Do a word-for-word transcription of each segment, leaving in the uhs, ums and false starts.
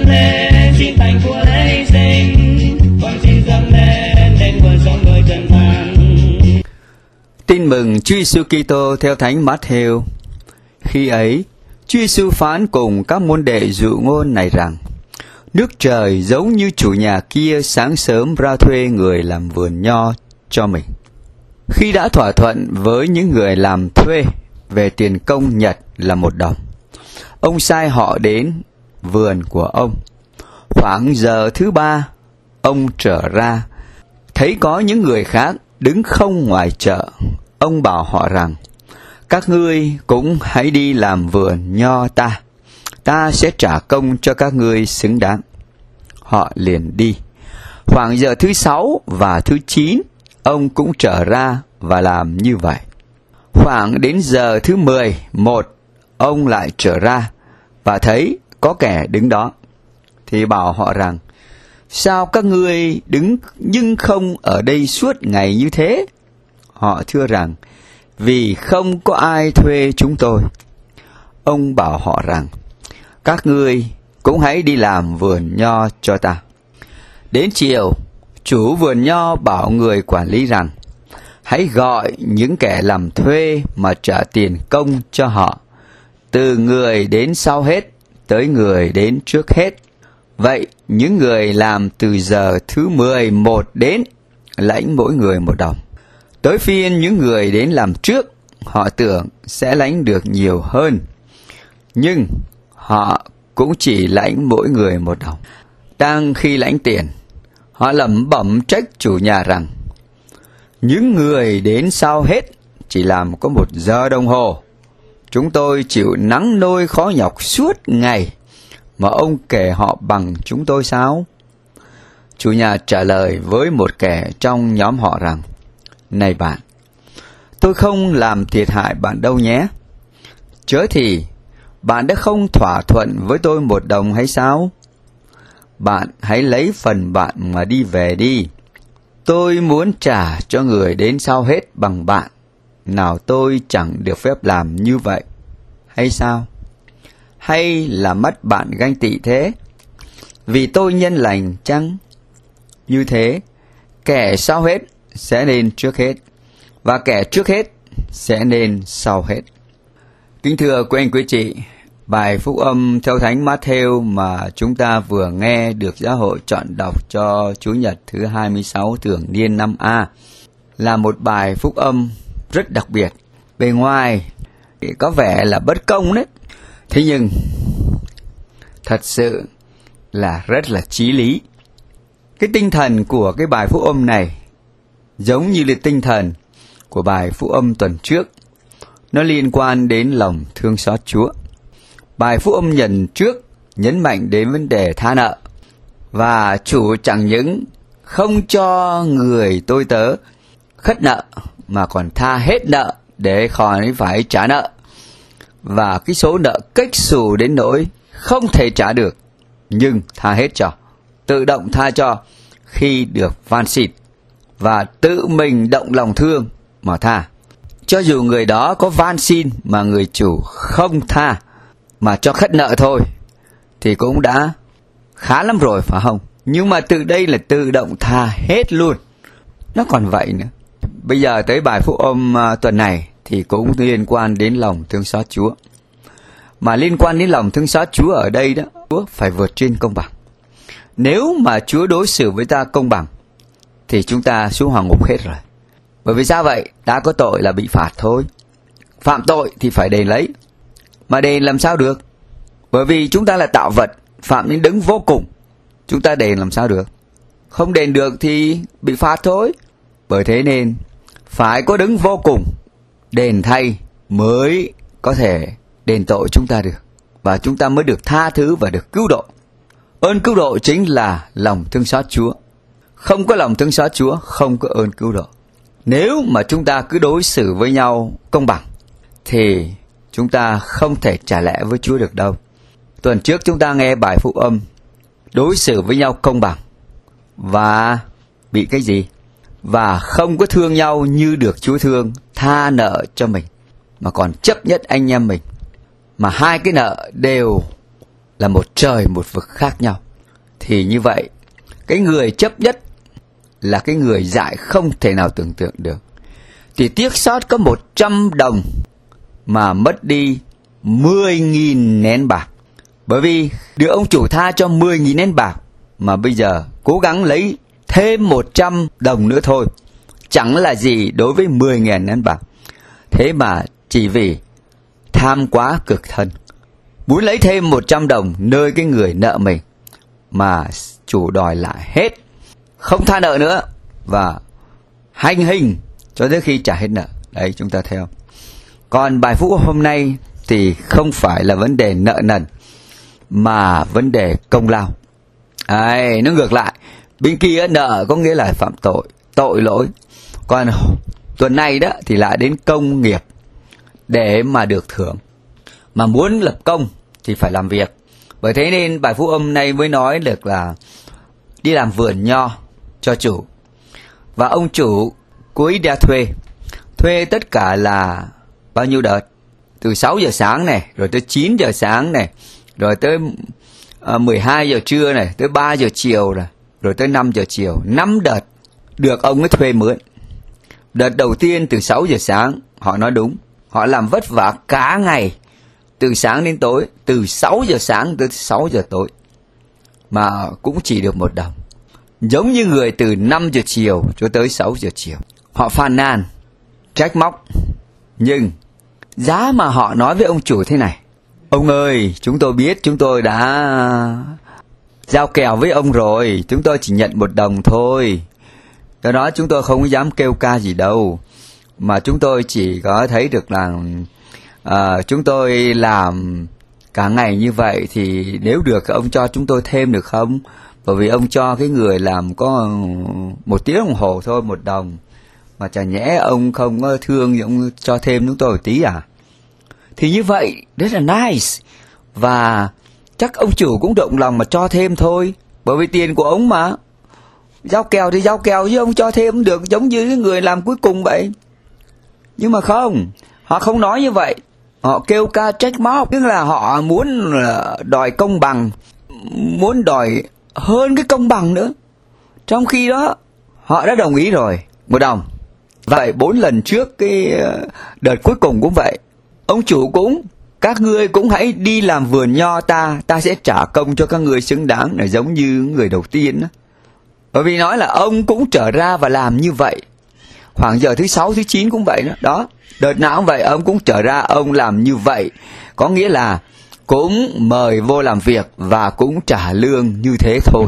lễ xin thành của lễ sinh, con xin dâng lên đến nguồn sống người trần gian. Tin mừng Chúa Giêsu Kitô theo Thánh Matthew. Khi ấy, Chúa Giêsu phán cùng các môn đệ dụ ngôn này rằng: nước trời giống như chủ nhà kia sáng sớm ra thuê người làm vườn nho cho mình. Khi đã thỏa thuận với những người làm thuê về tiền công nhật là một đồng, ông sai họ đến vườn của ông. Khoảng giờ thứ ba, ông trở ra, thấy có những người khác đứng không ngoài chợ. Ông bảo họ rằng: các ngươi cũng hãy đi làm vườn nho ta, ta sẽ trả công cho các ngươi xứng đáng. Họ liền đi. Khoảng giờ thứ sáu và thứ chín, ông cũng trở ra và làm như vậy. Khoảng đến giờ thứ mười một, ông lại trở ra và thấy có kẻ đứng đó, thì bảo họ rằng: sao các ngươi đứng nhưng không ở đây suốt ngày như thế? Họ thưa rằng: vì không có ai thuê chúng tôi. Ông bảo họ rằng: các ngươi cũng hãy đi làm vườn nho cho ta. Đến chiều, chủ vườn nho bảo người quản lý rằng: hãy gọi những kẻ làm thuê mà trả tiền công cho họ, từ người đến sau hết tới người đến trước hết. Vậy những người làm từ giờ thứ mười một đến lãnh mỗi người một đồng. Tới phiên những người đến làm trước, họ tưởng sẽ lãnh được nhiều hơn, nhưng họ cũng chỉ lãnh mỗi người một đồng. Đang khi lãnh tiền, họ lẩm bẩm trách chủ nhà rằng: những người đến sau hết chỉ làm có một giờ đồng hồ. Chúng tôi chịu nắng nôi khó nhọc suốt ngày, mà ông kể họ bằng chúng tôi sao? Chủ nhà trả lời với một kẻ trong nhóm họ rằng: này bạn, tôi không làm thiệt hại bạn đâu nhé. Chớ thì bạn đã không thỏa thuận với tôi một đồng hay sao? Bạn hãy lấy phần bạn mà đi về đi. Tôi muốn trả cho người đến sau hết bằng bạn. Nào tôi chẳng được phép làm như vậy hay sao? Hay là mắt bạn ganh tị thế? Vì tôi nhân lành chăng? Như thế, kẻ sau hết sẽ nên trước hết, và kẻ trước hết sẽ nên sau hết. Kính thưa quý anh quý chị, bài phúc âm theo Thánh Matthew mà chúng ta vừa nghe được giáo hội chọn đọc cho Chủ nhật thứ hai mươi sáu thường niên năm A là một bài phúc âm rất đặc biệt. Bề ngoài có vẻ là bất công đấy, thế nhưng thật sự là rất là chí lý. Cái tinh thần của cái bài phúc âm này giống như là tinh thần của bài phúc âm tuần trước. Nó liên quan đến lòng thương xót Chúa. Bài phúc âm nhận trước nhấn mạnh đến vấn đề tha nợ. Và chủ chẳng những không cho người tôi tớ khất nợ, mà còn tha hết nợ để khỏi phải trả nợ. Và cái số nợ kếch xù đến nỗi không thể trả được, nhưng tha hết cho, tự động tha cho khi được van xin, và tự mình động lòng thương mà tha. Cho dù người đó có van xin mà người chủ không tha, mà cho khất nợ thôi, thì cũng đã khá lắm rồi, phải không? Nhưng mà từ đây là tự động tha hết luôn. Nó còn vậy nữa. Bây giờ tới bài phúc âm tuần này thì cũng liên quan đến lòng thương xót Chúa. Mà liên quan đến lòng thương xót Chúa ở đây đó, Chúa phải vượt trên công bằng. Nếu mà Chúa đối xử với ta công bằng thì chúng ta xuống hỏa ngục hết rồi. Bởi vì sao vậy? Đã có tội là bị phạt thôi. Phạm tội thì phải đền lấy. Mà đền làm sao được? Bởi vì chúng ta là tạo vật, phạm đến đấng vô cùng. Chúng ta đền làm sao được? Không đền được thì bị phạt thôi. Bởi thế nên phải có đấng vô cùng đền thay mới có thể đền tội chúng ta được. Và chúng ta mới được tha thứ và được cứu độ. Ơn cứu độ chính là lòng thương xót Chúa. Không có lòng thương xót Chúa, không có ơn cứu độ. Nếu mà chúng ta cứ đối xử với nhau công bằng thì chúng ta không thể trả lẽ với Chúa được đâu. Tuần trước chúng ta nghe bài phúc âm đối xử với nhau công bằng và bị cái gì? Và không có thương nhau như được Chúa thương, tha nợ cho mình, mà còn chấp nhất anh em mình. Mà hai cái nợ đều là một trời một vực khác nhau. Thì như vậy, cái người chấp nhất là cái người dại không thể nào tưởng tượng được. Thì tiếc sót có một trăm đồng mà mất đi mười nghìn nén bạc. Bởi vì được ông chủ tha cho mười nghìn nén bạc, mà bây giờ cố gắng lấy thêm một trăm đồng nữa thôi, chẳng là gì đối với mười nghìn nén bạc. Thế mà chỉ vì tham quá cực thân, muốn lấy thêm một trăm đồng nơi cái người nợ mình, mà chủ đòi lại hết, không tha nợ nữa, và hành hình cho tới khi trả hết nợ. Đấy, chúng ta theo. Còn bài phúc hôm nay thì không phải là vấn đề nợ nần, mà vấn đề công lao. Đấy, nó ngược lại. Bên kia nợ có nghĩa là phạm tội, tội lỗi. Còn tuần này đó thì lại đến công nghiệp để mà được thưởng. Mà muốn lập công thì phải làm việc. Bởi thế nên bài phúc âm này mới nói được là đi làm vườn nho cho chủ. Và ông chủ cuối đã thuê. Thuê tất cả là bao nhiêu đợt? Từ sáu giờ sáng này, rồi tới chín giờ sáng này, rồi tới uh, mười hai giờ trưa này, tới ba giờ chiều này, rồi tới năm giờ chiều. năm đợt được ông ấy thuê mướn. Đợt đầu tiên từ sáu giờ sáng, họ nói đúng, họ làm vất vả cả ngày, từ sáng đến tối, từ sáu giờ sáng tới sáu giờ tối, mà cũng chỉ được một đồng. Giống như người từ năm giờ chiều cho tới sáu giờ chiều. Họ phàn nàn, trách móc, nhưng giá mà họ nói với ông chủ thế này: ông ơi, chúng tôi biết chúng tôi đã giao kèo với ông rồi, chúng tôi chỉ nhận một đồng thôi. Do đó chúng tôi không dám kêu ca gì đâu, mà chúng tôi chỉ có thấy được là à, chúng tôi làm cả ngày như vậy, thì nếu được ông cho chúng tôi thêm được không? Bởi vì ông cho cái người làm có một tiếng đồng hồ thôi, một đồng, mà chả nhẽ ông không có thương thì ông cho thêm chúng tôi một tí à? Thì như vậy rất là nice, và chắc ông chủ cũng động lòng mà cho thêm thôi, bởi vì tiền của ông mà. Giao kèo thì giao kèo, chứ ông cho thêm được, giống như cái người làm cuối cùng vậy. Nhưng mà không, họ không nói như vậy. Họ kêu ca trách móc, tức là họ muốn đòi công bằng, muốn đòi hơn cái công bằng nữa. Trong khi đó họ đã đồng ý rồi, một đồng. Vậy bốn lần trước cái đợt cuối cùng cũng vậy. Ông chủ cũng, các ngươi cũng hãy đi làm vườn nho ta, ta sẽ trả công cho các ngươi xứng đáng, là giống như người đầu tiên đó. Bởi vì nói là ông cũng trở ra và làm như vậy. Khoảng giờ thứ sáu, thứ chín cũng vậy đó. Đó, đợt nào cũng vậy, ông cũng trở ra, ông làm như vậy. Có nghĩa là cũng mời vô làm việc và cũng trả lương như thế thôi.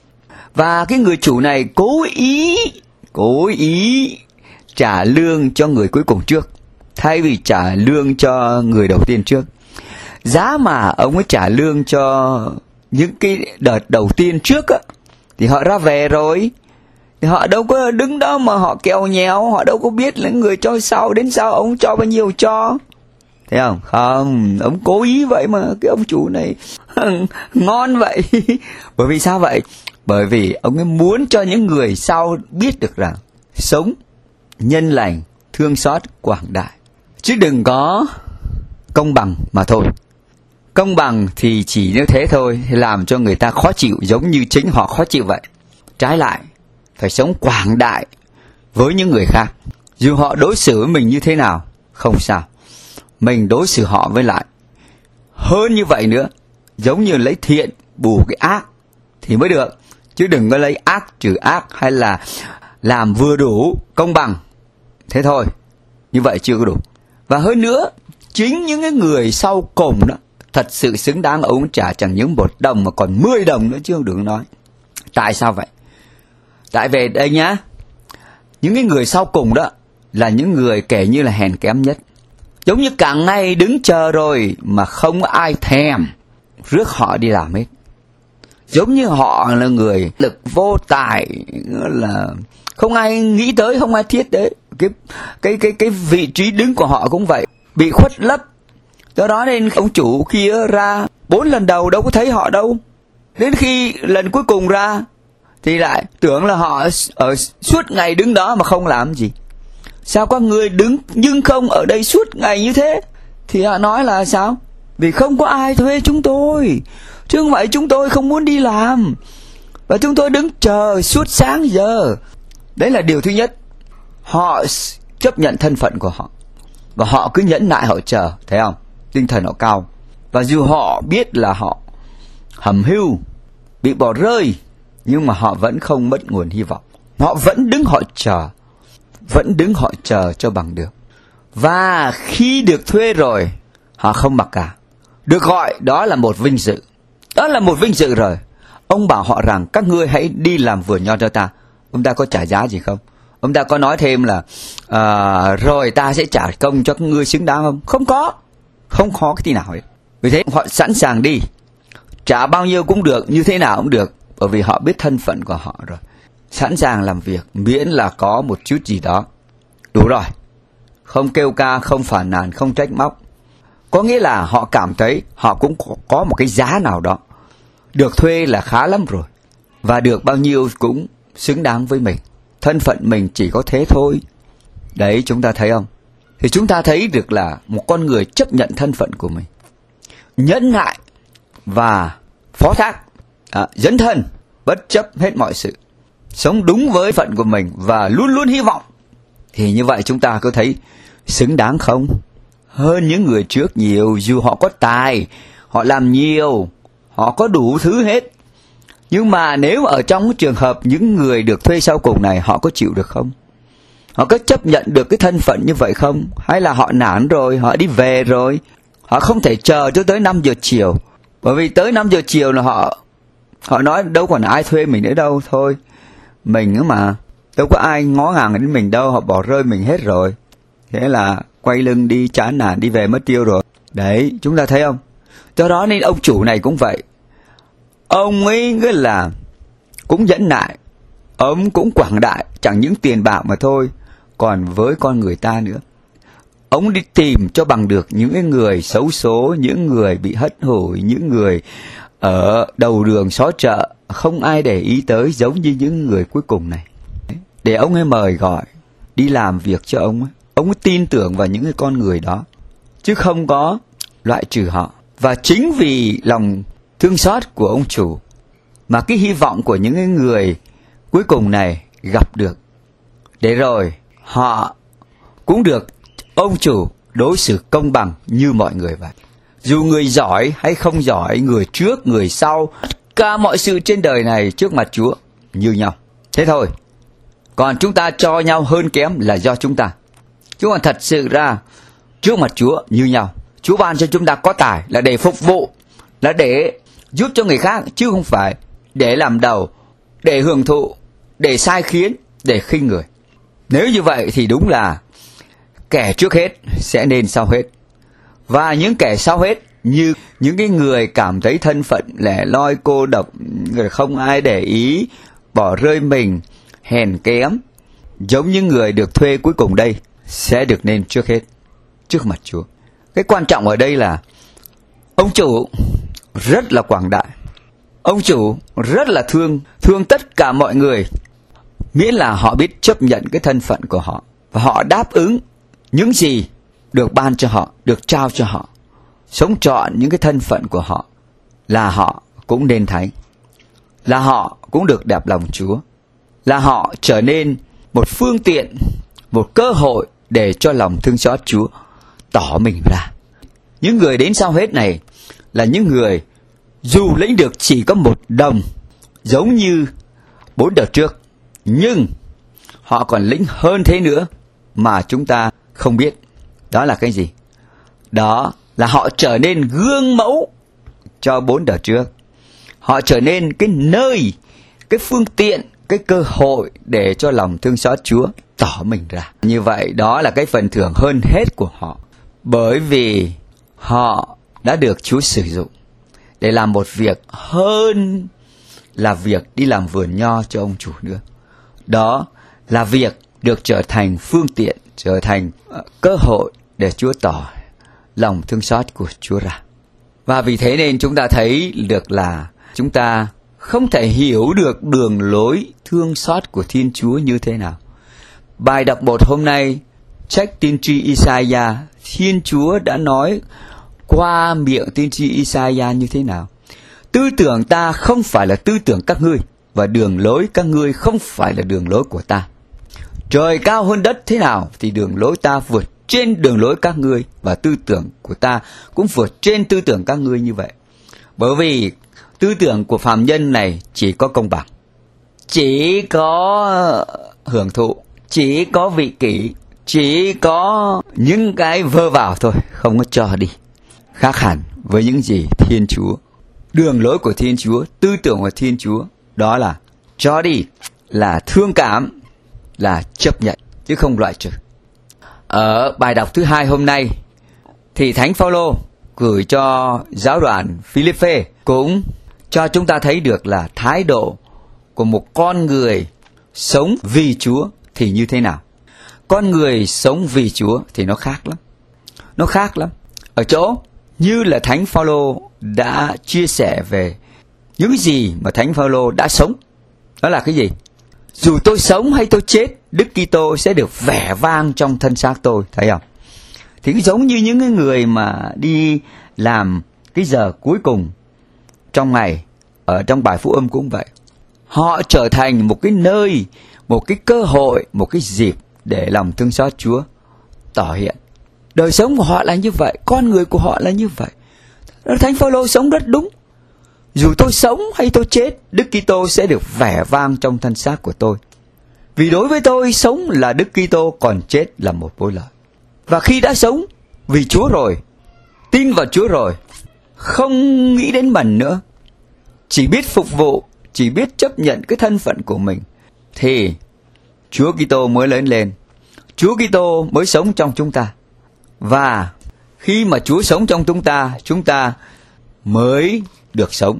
Và cái người chủ này cố ý, cố ý trả lương cho người cuối cùng trước, thay vì trả lương cho người đầu tiên trước. Giá mà ông ấy trả lương cho những cái đợt đầu tiên trước á, thì họ ra về rồi, thì họ đâu có đứng đó mà họ kèo nhéo, họ đâu có biết là người cho sau, đến sau ông cho bao nhiêu cho. Thấy không? Không, ông cố ý vậy mà, cái ông chủ này ngon vậy. Bởi vì sao vậy? Bởi vì ông ấy muốn cho những người sau biết được rằng sống nhân lành, thương xót, quảng đại, chứ đừng có công bằng mà thôi. Công bằng thì chỉ như thế thôi, làm cho người ta khó chịu, giống như chính họ khó chịu vậy. Trái lại, phải sống quảng đại với những người khác. Dù họ đối xử với mình như thế nào, không sao, mình đối xử họ với lại hơn như vậy nữa, giống như lấy thiện bù cái ác thì mới được. Chứ đừng có lấy ác trừ ác, hay là làm vừa đủ công bằng. Thế thôi, như vậy chưa có đủ. Và hơn nữa, chính những cái người sau cùng đó thật sự xứng đáng, ông trả chẳng những một đồng mà còn mười đồng nữa chứ không đừng nói. Tại sao vậy? Tại về đây nhá, những cái người sau cùng đó là những người kể như là hèn kém nhất. Giống như cả ngày đứng chờ rồi mà không ai thèm rước họ đi làm hết. Giống như họ là người lực vô tài, là không ai nghĩ tới, không ai thiết tới. Cái, cái, cái, cái vị trí đứng của họ cũng vậy, bị khuất lấp. Do đó nên ông chủ kia ra bốn lần đầu đâu có thấy họ đâu. Đến khi lần cuối cùng ra thì lại tưởng là họ ở suốt ngày đứng đó mà không làm gì. Sao có người đứng nhưng không ở đây suốt ngày như thế? Thì họ nói là sao? Vì không có ai thuê chúng tôi. chứ không phải chúng tôi không muốn đi làm. Và chúng tôi đứng chờ suốt sáng giờ. Đấy là điều thứ nhất. Họ chấp nhận thân phận của họ. Và họ cứ nhẫn nại họ chờ. Thấy không? Tinh thần họ cao. Và dù họ biết là họ hầm hưu, bị bỏ rơi, nhưng mà họ vẫn không mất nguồn hy vọng. Họ vẫn đứng họ chờ. Vẫn đứng họ chờ cho bằng được. Và khi được thuê rồi, họ không mặc cả. Được gọi đó là một vinh dự. Đó là một vinh dự rồi. Ông bảo họ rằng các ngươi hãy đi làm vườn nho cho ta. Ông ta có trả giá gì không? Ông ta có nói thêm là à, rồi ta sẽ trả công cho các ngươi xứng đáng không? Không có. Không khó cái tí nào hết. Vì thế họ sẵn sàng đi. Trả bao nhiêu cũng được, như thế nào cũng được. Bởi vì họ biết thân phận của họ rồi. Sẵn sàng làm việc, miễn là có một chút gì đó. Đủ rồi. Không kêu ca, không phản nàn, không trách móc. Có nghĩa là họ cảm thấy họ cũng có một cái giá nào đó. Được thuê là khá lắm rồi. Và được bao nhiêu cũng xứng đáng với mình. Thân phận mình chỉ có thế thôi. Đấy, chúng ta thấy không? Thì chúng ta thấy được là một con người chấp nhận thân phận của mình, nhẫn nại và phó thác, à, dấn thân, bất chấp hết mọi sự, sống đúng với phận của mình và luôn luôn hy vọng. Thì như vậy chúng ta có thấy xứng đáng không? Hơn những người trước nhiều. Dù họ có tài, họ làm nhiều, họ có đủ thứ hết. Nhưng mà nếu ở trong cái trường hợp những người được thuê sau cùng này, họ có chịu được không? Họ có chấp nhận được cái thân phận như vậy không? Hay là họ nản rồi, họ đi về rồi? Họ không thể chờ cho tới năm giờ chiều. Bởi vì tới năm giờ chiều là họ Họ nói đâu còn ai thuê mình nữa đâu. Thôi, mình mà đâu có ai ngó ngàng đến mình đâu. Họ bỏ rơi mình hết rồi. Thế là quay lưng đi, chán nản, đi về mất tiêu rồi. Đấy, chúng ta thấy không? Do đó nên ông chủ này cũng vậy. Ông ấy cứ là cũng nhẫn nại, ông cũng quảng đại, chẳng những tiền bạc mà thôi, còn với con người ta nữa. Ông đi tìm cho bằng được những cái người xấu số, những người bị hất hủi, những người ở đầu đường xó chợ, không ai để ý tới, giống như những người cuối cùng này. Để ông ấy mời gọi đi làm việc cho ông ấy. Ông ấy tin tưởng vào những cái con người đó, chứ không có loại trừ họ. Và chính vì lòng thương xót của ông chủ mà cái hy vọng của những cái người cuối cùng này gặp được, để rồi họ cũng được ông chủ đối xử công bằng như mọi người vậy. Dù người giỏi hay không giỏi, người trước, người sau, tất cả mọi sự trên đời này trước mặt Chúa như nhau. Thế thôi. Còn chúng ta cho nhau hơn kém là do chúng ta. Chứ còn thật sự ra trước mặt Chúa như nhau. Chúa ban cho chúng ta có tài là để phục vụ, là để giúp cho người khác, chứ không phải để làm đầu, để hưởng thụ, để sai khiến, để khinh người. Nếu như vậy thì đúng là kẻ trước hết sẽ nên sau hết. Và những kẻ sau hết như những cái người cảm thấy thân phận lẻ loi cô độc, người không ai để ý, bỏ rơi mình, hèn kém, giống như người được thuê cuối cùng đây, sẽ được nên trước hết trước mặt Chúa. Cái quan trọng ở đây là ông chủ rất là quảng đại, ông chủ rất là thương thương tất cả mọi người, miễn là họ biết chấp nhận cái thân phận của họ và họ đáp ứng những gì được ban cho họ, được trao cho họ, sống trọn những cái thân phận của họ, là họ cũng nên thấy, là họ cũng được đẹp lòng Chúa, là họ trở nên một phương tiện, một cơ hội để cho lòng thương xót Chúa tỏ mình ra. Những người đến sau hết này là những người dù lĩnh được chỉ có một đồng, giống như bốn đợt trước, nhưng họ còn lĩnh hơn thế nữa mà chúng ta không biết. Đó là cái gì? Đó là họ trở nên gương mẫu cho bốn đợt trước. Họ trở nên cái nơi, cái phương tiện, cái cơ hội để cho lòng thương xót Chúa tỏ mình ra. Như vậy đó là cái phần thưởng hơn hết của họ. Bởi vì họ đã được Chúa sử dụng để làm một việc hơn là việc đi làm vườn nho cho ông chủ nữa. Đó là việc được trở thành phương tiện, trở thành uh, cơ hội để Chúa tỏ lòng thương xót của Chúa ra. Và vì thế nên chúng ta thấy được là chúng ta không thể hiểu được đường lối thương xót của Thiên Chúa như thế nào. Bài đọc một hôm nay, trách tiên tri Isaiah, Thiên Chúa đã nói qua miệng tiên tri Isaiah như thế nào. Tư tưởng ta không phải là tư tưởng các ngươi, và đường lối các ngươi không phải là đường lối của ta. Trời cao hơn đất thế nào thì đường lối ta vượt trên đường lối các ngươi, và tư tưởng của ta cũng vượt trên tư tưởng các ngươi như vậy. Bởi vì tư tưởng của phàm nhân này chỉ có công bằng, chỉ có hưởng thụ, chỉ có vị kỷ, chỉ có những cái vơ vào thôi, không có cho đi. Khác hẳn với những gì Thiên Chúa, đường lối của Thiên Chúa, tư tưởng của Thiên Chúa, đó là cho đi, là thương cảm, là chấp nhận, chứ không loại trừ. Ở bài đọc thứ hai hôm nay thì Thánh Phaolô gửi cho giáo đoàn Philippe cũng cho chúng ta thấy được là thái độ của một con người sống vì Chúa thì như thế nào. Con người sống vì Chúa thì nó khác lắm. Nó khác lắm. Ở chỗ như là Thánh Phaolô đã chia sẻ về những gì mà Thánh Phaolô đã sống. Đó là cái gì? Dù tôi sống hay tôi chết, Đức Kitô sẽ được vẻ vang trong thân xác tôi. Thấy không? Thì cũng giống như những người mà đi làm cái giờ cuối cùng trong ngày, ở trong bài phúc âm cũng vậy. Họ trở thành một cái nơi, một cái cơ hội, một cái dịp để lòng thương xót Chúa tỏ hiện. Đời sống của họ là như vậy, con người của họ là như vậy. Thánh Phaolô sống rất đúng. Dù tôi sống hay tôi chết, Đức Kitô sẽ được vẻ vang trong thân xác của tôi. Vì đối với tôi, sống là Đức Kitô, còn chết là một vô lợi. Và khi đã sống vì Chúa rồi, tin vào Chúa rồi, không nghĩ đến mình nữa, chỉ biết phục vụ, chỉ biết chấp nhận cái thân phận của mình, thì Chúa Kitô mới lớn lên, Chúa Kitô mới sống trong chúng ta. Và khi mà Chúa sống trong chúng ta, chúng ta mới được sống,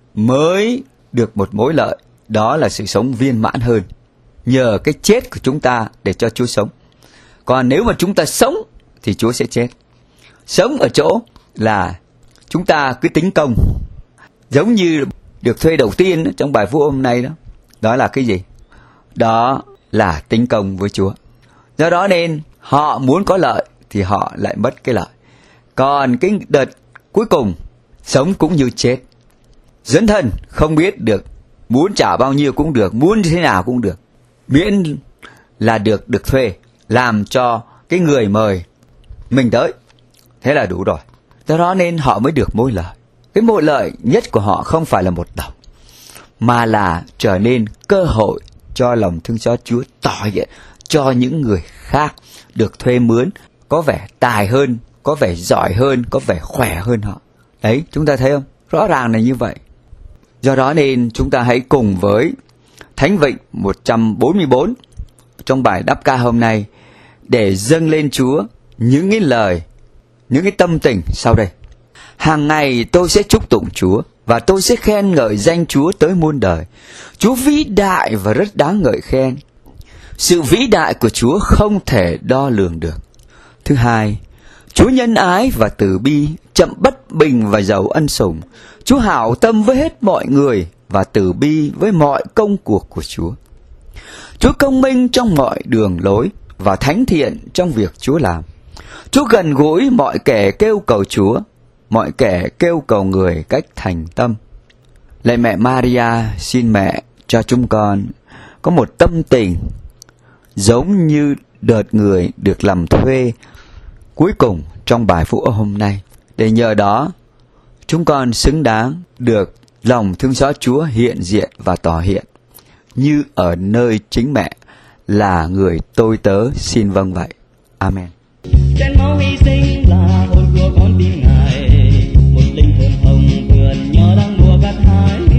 mới được một mối lợi, đó là sự sống viên mãn hơn, nhờ cái chết của chúng ta để cho Chúa sống. Còn nếu mà chúng ta sống thì Chúa sẽ chết. Sống ở chỗ là chúng ta cứ tính công, giống như được thuê đầu tiên trong bài phúc hôm nay đó. Đó là cái gì? Đó là tính công với Chúa. Do đó nên họ muốn có lợi thì họ lại mất cái lợi. Còn cái đợt cuối cùng, sống cũng như chết. Dấn thân không biết được, muốn trả bao nhiêu cũng được, muốn thế nào cũng được, miễn là được được thuê, làm cho cái người mời mình tới, thế là đủ rồi. Do đó nên họ mới được mối lợi. Cái mối lợi nhất của họ không phải là một đồng, mà là trở nên cơ hội cho lòng thương xót Chúa tỏ hiện cho những người khác được thuê mướn, có vẻ tài hơn, có vẻ giỏi hơn, có vẻ khỏe hơn họ. Đấy, chúng ta thấy không? Rõ ràng là như vậy. Do đó nên chúng ta hãy cùng với Thánh Vịnh một trăm bốn mươi bốn trong bài đáp ca hôm nay để dâng lên Chúa những cái lời, những cái tâm tình sau đây. Hàng ngày tôi sẽ chúc tụng Chúa và tôi sẽ khen ngợi danh Chúa tới muôn đời. Chúa vĩ đại và rất đáng ngợi khen. Sự vĩ đại của Chúa không thể đo lường được. Thứ hai, Chúa nhân ái và từ bi, chậm bất bình và giàu ân sủng. Chúa hảo tâm với hết mọi người và từ bi với mọi công cuộc của Chúa. Chúa công minh trong mọi đường lối và thánh thiện trong việc Chúa làm. Chúa gần gũi mọi kẻ kêu cầu Chúa, mọi kẻ kêu cầu người cách thành tâm. Lạy mẹ Maria, xin mẹ cho chúng con có một tâm tình giống như đợt người được làm thuê cuối cùng trong bài phúc âm hôm nay, để nhờ đó chúng con xứng đáng được lòng thương xót Chúa hiện diện và tỏ hiện như ở nơi chính mẹ là người tôi tớ xin vâng vậy. Amen. Trên máu hy sinh là hồn của con tim Ngài, một linh hồn hồng vườn nho đang mùa gặt hái.